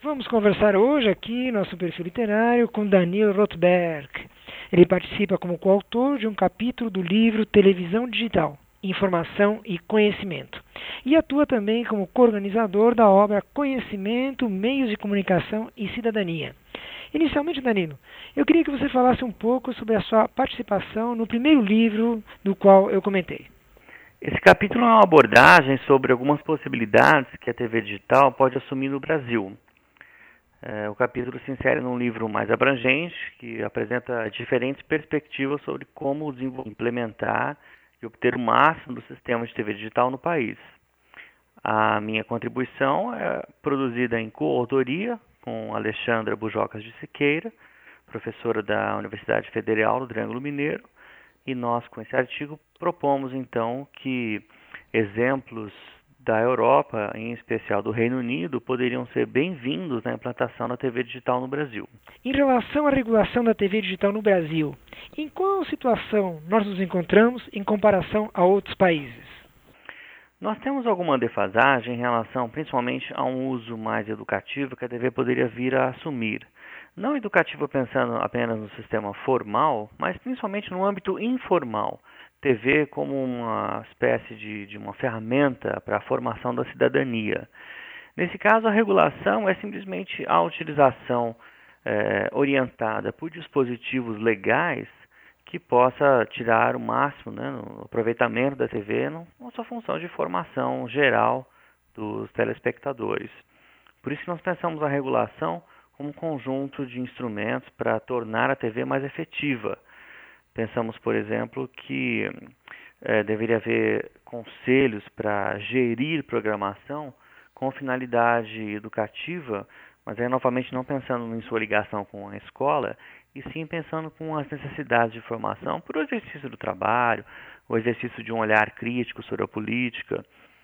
Vamos conversar hoje aqui, nosso perfil literário, com Daniel Rothberg. Ele participa como coautor de um capítulo do livro Televisão Digital, Informação e Conhecimento. E atua também como coorganizador da obra Conhecimento, Meios de Comunicação e Cidadania. Inicialmente, Danilo, eu queria que você falasse um pouco sobre a sua participação no primeiro livro do qual eu comentei. Esse capítulo é uma abordagem sobre algumas possibilidades que a TV digital pode assumir no Brasil. O capítulo se insere num livro mais abrangente, que apresenta diferentes perspectivas sobre como implementar e obter o máximo do sistema de TV digital no país. A minha contribuição é produzida em coautoria com Alexandra Bujocas de Siqueira, professora da Universidade Federal do Triângulo Mineiro, e nós, com esse artigo, propomos então que exemplos da Europa, em especial do Reino Unido, poderiam ser bem-vindos na implantação da TV digital no Brasil. Em relação à regulação da TV digital no Brasil, em qual situação nós nos encontramos em comparação a outros países? Nós temos alguma defasagem em relação principalmente a um uso mais educativo que a TV poderia vir a assumir. Não educativo pensando apenas no sistema formal, mas principalmente no âmbito informal. TV como uma espécie de uma ferramenta para a formação da cidadania. Nesse caso, a regulação é simplesmente a utilização orientada por dispositivos legais que possa tirar o máximo, no aproveitamento da TV na sua função de formação geral dos telespectadores. Por isso que nós pensamos a regulação como um conjunto de instrumentos para tornar a TV mais efetiva. Pensamos, por exemplo, que deveria haver conselhos para gerir programação com finalidade educativa, mas aí novamente não pensando em sua ligação com a escola, e sim pensando com as necessidades de formação por o exercício do trabalho, o exercício de um olhar crítico sobre a política,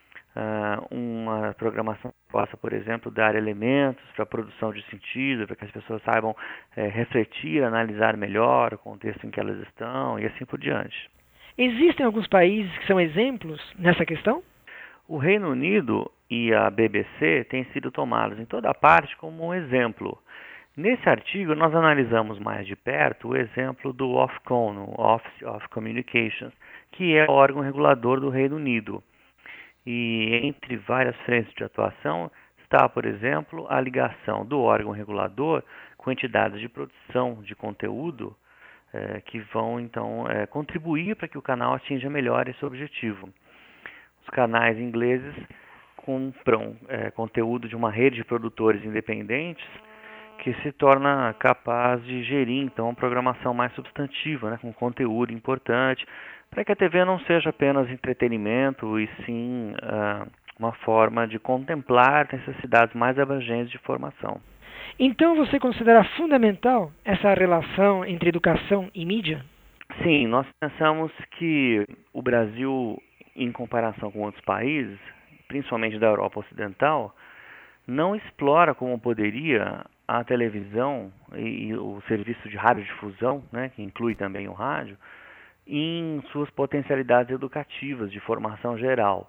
uma programação que possa, por exemplo, dar elementos para a produção de sentido, para que as pessoas saibam refletir, analisar melhor o contexto em que elas estão e assim por diante. Existem alguns países que são exemplos nessa questão? O Reino Unido e a BBC têm sido tomados em toda parte como um exemplo. Nesse artigo, nós analisamos mais de perto o exemplo do Ofcom, o Office of Communications, que é o órgão regulador do Reino Unido. E entre várias frentes de atuação está, por exemplo, a ligação do órgão regulador com entidades de produção de conteúdo que vão, então, contribuir para que o canal atinja melhor esse objetivo. Os canais ingleses compram conteúdo de uma rede de produtores independentes que se torna capaz de gerir, então, uma programação mais substantiva, com conteúdo importante, para que a TV não seja apenas entretenimento, e sim uma forma de contemplar necessidades mais abrangentes de formação. Então você considera fundamental essa relação entre educação e mídia? Sim, nós pensamos que o Brasil, em comparação com outros países, principalmente da Europa Ocidental, não explora como poderia a televisão e o serviço de radiodifusão, que inclui também o rádio, em suas potencialidades educativas de formação geral.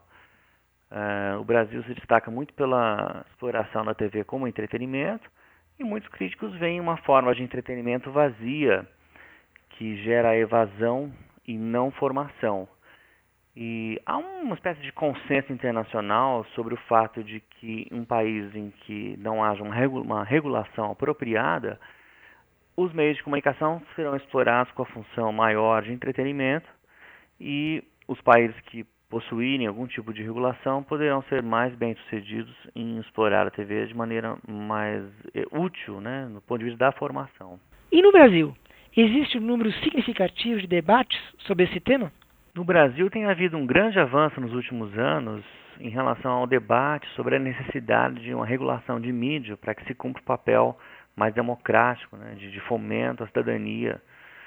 O Brasil se destaca muito pela exploração da TV como entretenimento, e muitos críticos veem uma forma de entretenimento vazia, que gera evasão e não formação. E há uma espécie de consenso internacional sobre o fato de que em um país em que não haja uma regulação apropriada, os meios de comunicação serão explorados com a função maior de entretenimento, e os países que possuírem algum tipo de regulação poderão ser mais bem-sucedidos em explorar a TV de maneira mais útil, no ponto de vista da formação. E no Brasil, existe um número significativo de debates sobre esse tema? No Brasil tem havido um grande avanço nos últimos anos em relação ao debate sobre a necessidade de uma regulação de mídia para que se cumpra o papel mais democrático, de fomento à cidadania.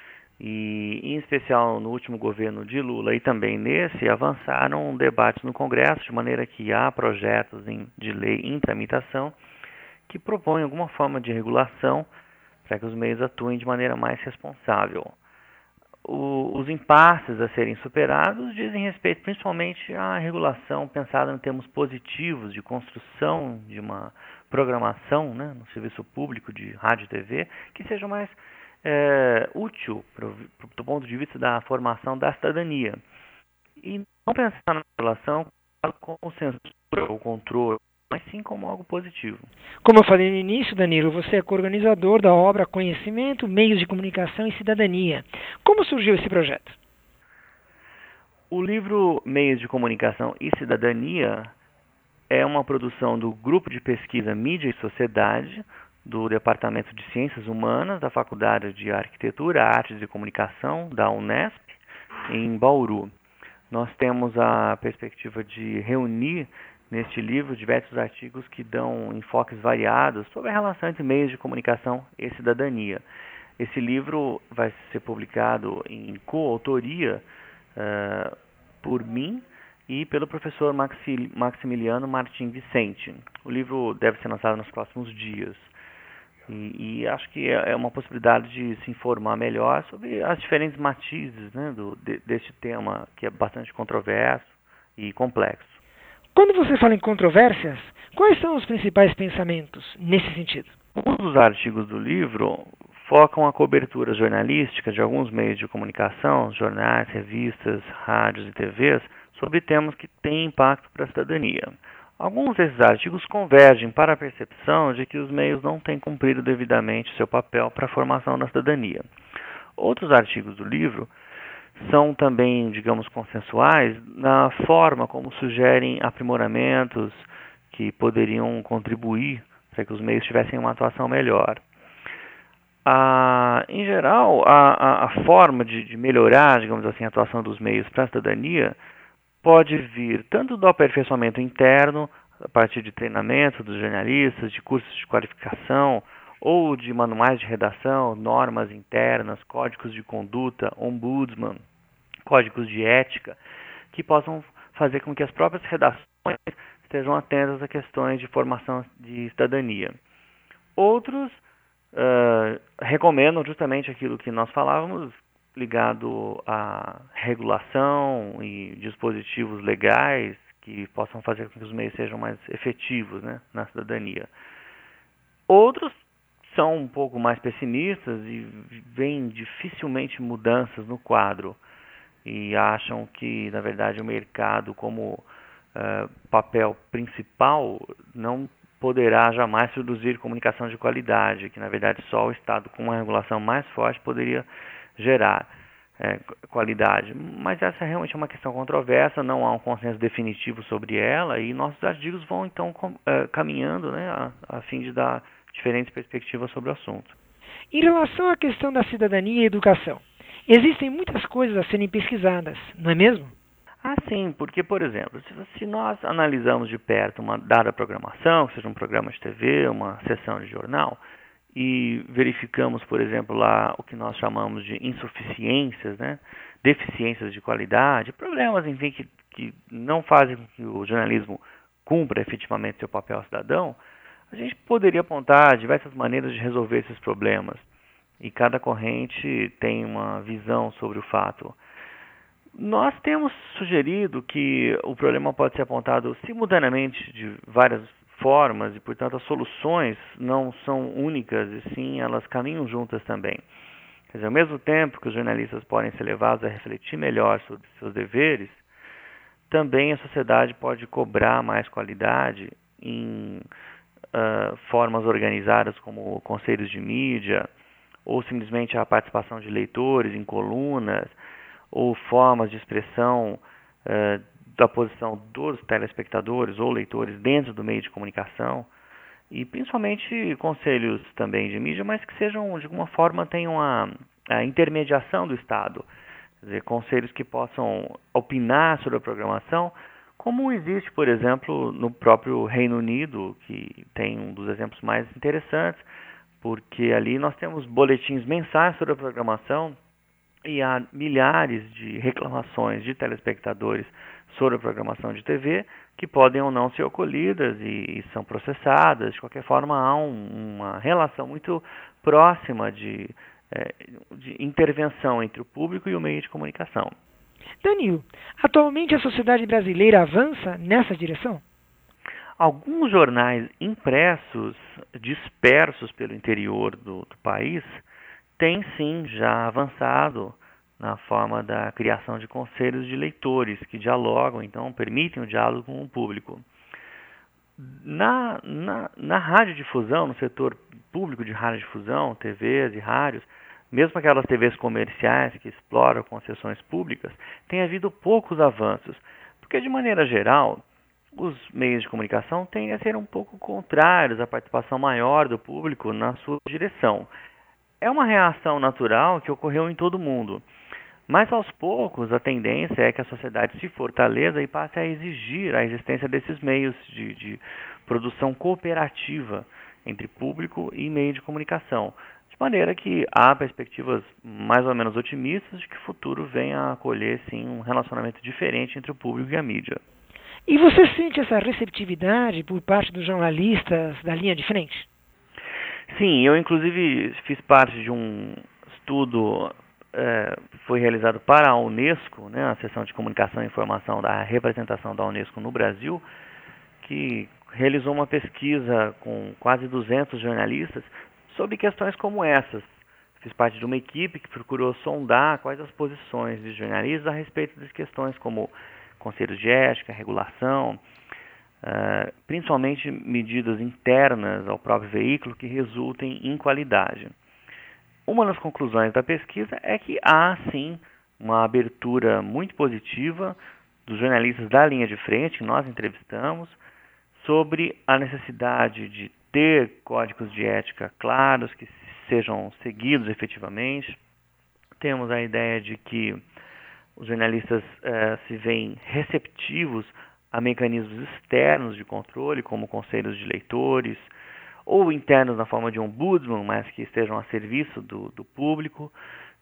E, em especial, no último governo de Lula e também nesse, avançaram debates no Congresso, de maneira que há projetos de lei em tramitação que propõem alguma forma de regulação para que os meios atuem de maneira mais responsável. Os impasses a serem superados dizem respeito principalmente à regulação pensada em termos positivos de construção de uma programação, né, no serviço público de rádio e TV, que seja mais útil do ponto de vista da formação da cidadania. E não pensar na relação com censura ou controle, mas sim como algo positivo. Como eu falei no início, Danilo, você é coorganizador da obra Conhecimento, Meios de Comunicação e Cidadania. Como surgiu esse projeto? O livro Meios de Comunicação e Cidadania é uma produção do Grupo de Pesquisa Mídia e Sociedade, do Departamento de Ciências Humanas, da Faculdade de Arquitetura, Artes e Comunicação, da Unesp, em Bauru. Nós temos a perspectiva de reunir neste livro diversos artigos que dão enfoques variados sobre a relação entre meios de comunicação e cidadania. Esse livro vai ser publicado em coautoria por mim e pelo professor Maximiliano Martim Vicente. O livro deve ser lançado nos próximos dias. E acho que é uma possibilidade de se informar melhor sobre as diferentes matizes, né, deste tema, que é bastante controverso e complexo. Quando você fala em controvérsias, quais são os principais pensamentos nesse sentido? Um dos artigos do livro focam a cobertura jornalística de alguns meios de comunicação, jornais, revistas, rádios e TVs, sobre temas que têm impacto para a cidadania. Alguns desses artigos convergem para a percepção de que os meios não têm cumprido devidamente seu papel para a formação da cidadania. Outros artigos do livro são também, digamos, consensuais na forma como sugerem aprimoramentos que poderiam contribuir para que os meios tivessem uma atuação melhor. Em geral, a forma de melhorar, digamos assim, a atuação dos meios para a cidadania pode vir tanto do aperfeiçoamento interno, a partir de treinamento dos jornalistas, de cursos de qualificação, ou de manuais de redação, normas internas, códigos de conduta, ombudsman, códigos de ética, que possam fazer com que as próprias redações estejam atentas a questões de formação de cidadania. Outros recomendam justamente aquilo que nós falávamos, ligado à regulação e dispositivos legais que possam fazer com que os meios sejam mais efetivos, né, na cidadania. Outros são um pouco mais pessimistas e veem dificilmente mudanças no quadro e acham que, na verdade, o mercado como papel principal não poderá jamais produzir comunicação de qualidade, que, na verdade, só o Estado com uma regulação mais forte poderia gerar qualidade. Mas essa realmente é uma questão controversa, não há um consenso definitivo sobre ela e nossos artigos vão então caminhando, né, a fim de dar diferentes perspectivas sobre o assunto. Em relação à questão da cidadania e educação, existem muitas coisas a serem pesquisadas, não é mesmo? Sim, porque, por exemplo, se nós analisamos de perto uma dada programação, seja um programa de TV, uma sessão de jornal, e verificamos, por exemplo, lá o que nós chamamos de insuficiências, né, deficiências de qualidade, problemas, enfim, que não fazem com que o jornalismo cumpra efetivamente seu papel cidadão, a gente poderia apontar diversas maneiras de resolver esses problemas. E cada corrente tem uma visão sobre o fato. Nós temos sugerido que o problema pode ser apontado simultaneamente de várias formas e, portanto, as soluções não são únicas e sim elas caminham juntas também. Quer dizer, ao mesmo tempo que os jornalistas podem ser levados a refletir melhor sobre seus deveres, também a sociedade pode cobrar mais qualidade em formas organizadas como conselhos de mídia ou simplesmente a participação de leitores em colunas ou formas de expressão da posição dos telespectadores ou leitores dentro do meio de comunicação e principalmente conselhos também de mídia, mas que sejam, de alguma forma, tenham a intermediação do Estado. Quer dizer, conselhos que possam opinar sobre a programação, como existe, por exemplo, no próprio Reino Unido, que tem um dos exemplos mais interessantes, porque ali nós temos boletins mensais sobre a programação e há milhares de reclamações de telespectadores sobre a programação de TV que podem ou não ser acolhidas e são processadas. De qualquer forma, há uma relação muito próxima de intervenção entre o público e o meio de comunicação. Danilo, atualmente a sociedade brasileira avança nessa direção? Alguns jornais impressos, dispersos pelo interior do país, têm sim já avançado na forma da criação de conselhos de leitores que dialogam, então permitem o diálogo com o público. Na radiodifusão, no setor público de radiodifusão, TVs e rádios, mesmo aquelas TVs comerciais que exploram concessões públicas, tem havido poucos avanços, porque de maneira geral, os meios de comunicação tendem a ser um pouco contrários à participação maior do público na sua direção. É uma reação natural que ocorreu em todo o mundo. Mas aos poucos a tendência é que a sociedade se fortaleça e passe a exigir a existência desses meios de produção cooperativa entre público e meio de comunicação. De maneira que há perspectivas mais ou menos otimistas de que o futuro venha a acolher sim um relacionamento diferente entre o público e a mídia. E você sente essa receptividade por parte dos jornalistas da linha de frente? Sim, eu inclusive fiz parte de um estudo foi realizado para a Unesco, né, a Seção de Comunicação e Informação da representação da Unesco no Brasil, que realizou uma pesquisa com quase 200 jornalistas sobre questões como essas. Fiz parte de uma equipe que procurou sondar quais as posições de jornalistas a respeito das questões como conselhos de ética, regulação, principalmente medidas internas ao próprio veículo que resultem em qualidade. Uma das conclusões da pesquisa é que há, sim, uma abertura muito positiva dos jornalistas da linha de frente, que nós entrevistamos, sobre a necessidade de ter códigos de ética claros, que sejam seguidos efetivamente. Temos a ideia de que os jornalistas se veem receptivos a mecanismos externos de controle, como conselhos de leitores, ou internos na forma de ombudsman, mas que estejam a serviço do público.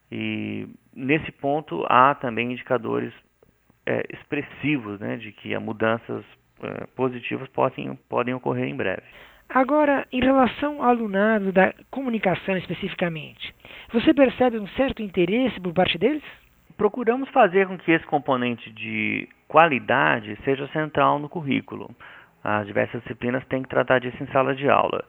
E nesse ponto há também indicadores expressivos, né, de que mudanças positivas podem ocorrer em breve. Agora, em relação ao alunado da comunicação especificamente, você percebe um certo interesse por parte deles? Procuramos fazer com que esse componente de qualidade seja central no currículo. As diversas disciplinas têm que tratar disso em sala de aula.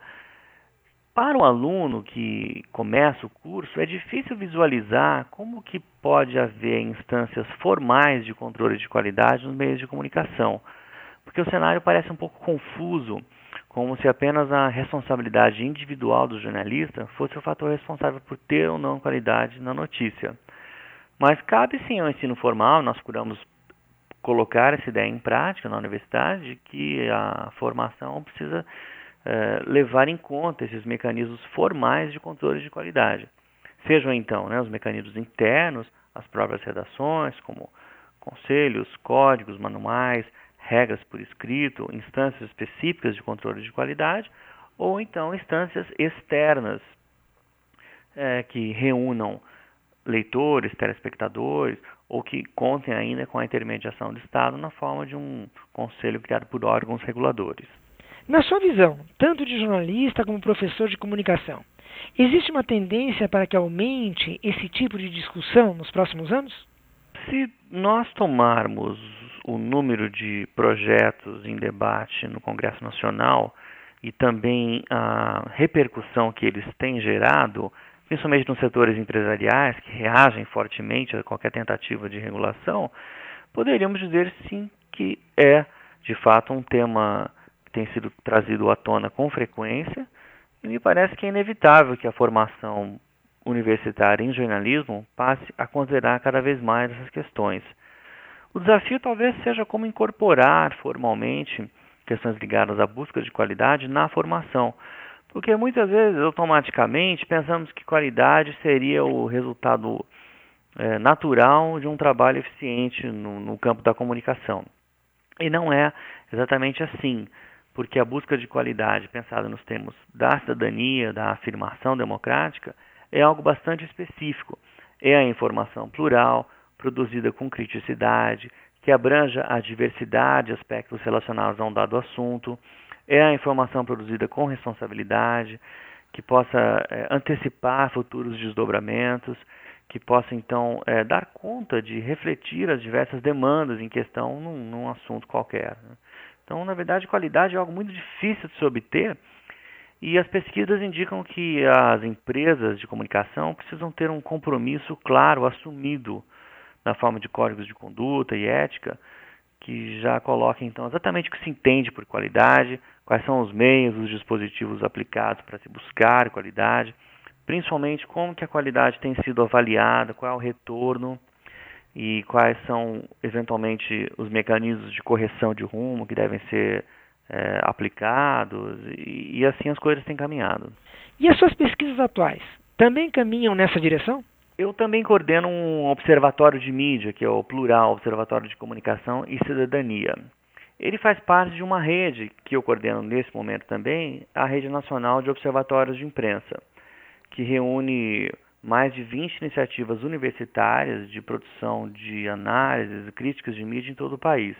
Para um aluno que começa o curso, é difícil visualizar como que pode haver instâncias formais de controle de qualidade nos meios de comunicação, porque o cenário parece um pouco confuso, como se apenas a responsabilidade individual do jornalista fosse o fator responsável por ter ou não qualidade na notícia. Mas cabe sim ao ensino formal, nós procuramos colocar essa ideia em prática na universidade, de que a formação precisa levar em conta esses mecanismos formais de controle de qualidade. Sejam então os mecanismos internos, as próprias redações, como conselhos, códigos, manuais, regras por escrito, instâncias específicas de controle de qualidade, ou então instâncias externas que reúnam leitores, telespectadores, ou que contem ainda com a intermediação do Estado na forma de um conselho criado por órgãos reguladores. Na sua visão, tanto de jornalista como professor de comunicação, existe uma tendência para que aumente esse tipo de discussão nos próximos anos? Se nós tomarmos o número de projetos em debate no Congresso Nacional e também a repercussão que eles têm gerado, principalmente nos setores empresariais, que reagem fortemente a qualquer tentativa de regulação, poderíamos dizer sim que é, de fato, um tema que tem sido trazido à tona com frequência, e me parece que é inevitável que a formação universitária em jornalismo passe a considerar cada vez mais essas questões. O desafio talvez seja como incorporar formalmente questões ligadas à busca de qualidade na formação, porque muitas vezes, automaticamente, pensamos que qualidade seria o resultado natural de um trabalho eficiente no campo da comunicação. E não é exatamente assim, porque a busca de qualidade, pensada nos termos da cidadania, da afirmação democrática, é algo bastante específico. É a informação plural, produzida com criticidade, que abranja a diversidade de aspectos relacionados a um dado assunto. É a informação produzida com responsabilidade, que possa antecipar futuros desdobramentos, que possa, então, dar conta de refletir as diversas demandas em questão num assunto qualquer. Então, na verdade, qualidade é algo muito difícil de se obter e as pesquisas indicam que as empresas de comunicação precisam ter um compromisso claro, assumido na forma de códigos de conduta e ética, que já coloquem então exatamente o que se entende por qualidade, quais são os meios, os dispositivos aplicados para se buscar qualidade, principalmente como que a qualidade tem sido avaliada, qual é o retorno e quais são eventualmente os mecanismos de correção de rumo que devem ser aplicados e assim as coisas têm caminhado. E as suas pesquisas atuais também caminham nessa direção? Eu também coordeno um observatório de mídia, que é o Plural, Observatório de Comunicação e Cidadania. Ele faz parte de uma rede que eu coordeno nesse momento também, a Rede Nacional de Observatórios de Imprensa, que reúne mais de 20 iniciativas universitárias de produção de análises e críticas de mídia em todo o país.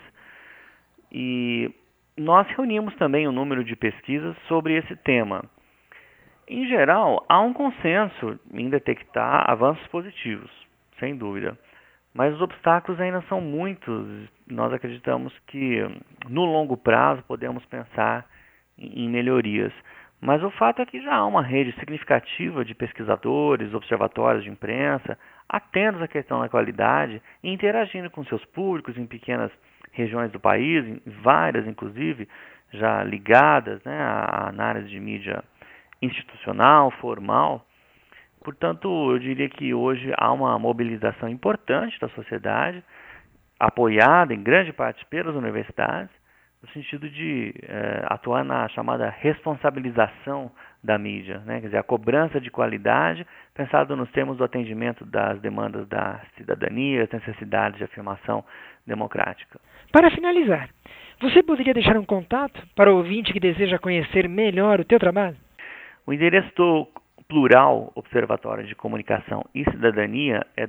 E nós reunimos também um número de pesquisas sobre esse tema. Em geral, há um consenso em detectar avanços positivos, sem dúvida. Mas os obstáculos ainda são muitos. Nós acreditamos que, no longo prazo, podemos pensar em melhorias. Mas o fato é que já há uma rede significativa de pesquisadores, observatórios de imprensa, atentos à questão da qualidade e interagindo com seus públicos em pequenas regiões do país, em várias, inclusive, já ligadas, né, à análise de mídia institucional, formal. Portanto, eu diria que hoje há uma mobilização importante da sociedade, apoiada em grande parte pelas universidades, no sentido de atuar na chamada responsabilização da mídia, né? Quer dizer, a cobrança de qualidade, pensado nos termos do atendimento das demandas da cidadania, das necessidades de afirmação democrática. Para finalizar, você poderia deixar um contato para o ouvinte que deseja conhecer melhor o teu trabalho? O endereço do Plural Observatório de Comunicação e Cidadania é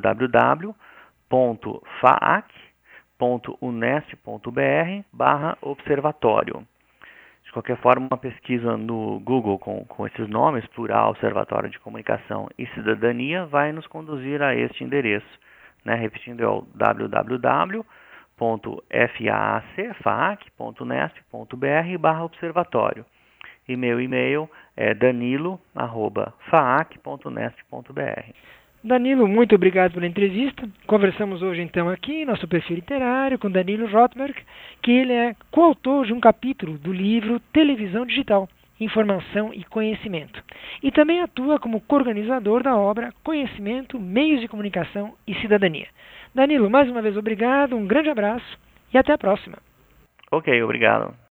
www.faac.unesp.br/observatório. De qualquer forma, uma pesquisa no Google com esses nomes, Plural Observatório de Comunicação e Cidadania, vai nos conduzir a este endereço. Né? Repetindo, é o www.faac.unesp.br/observatório. E meu e-mail é danilo@faac.unesp.br. Danilo, muito obrigado pela entrevista. Conversamos hoje então aqui, nosso perfil literário, com Danilo Rothberg, que ele é coautor de um capítulo do livro Televisão Digital, Informação e Conhecimento. E também atua como coorganizador da obra Conhecimento, Meios de Comunicação e Cidadania. Danilo, mais uma vez obrigado, um grande abraço e até a próxima. Ok, obrigado.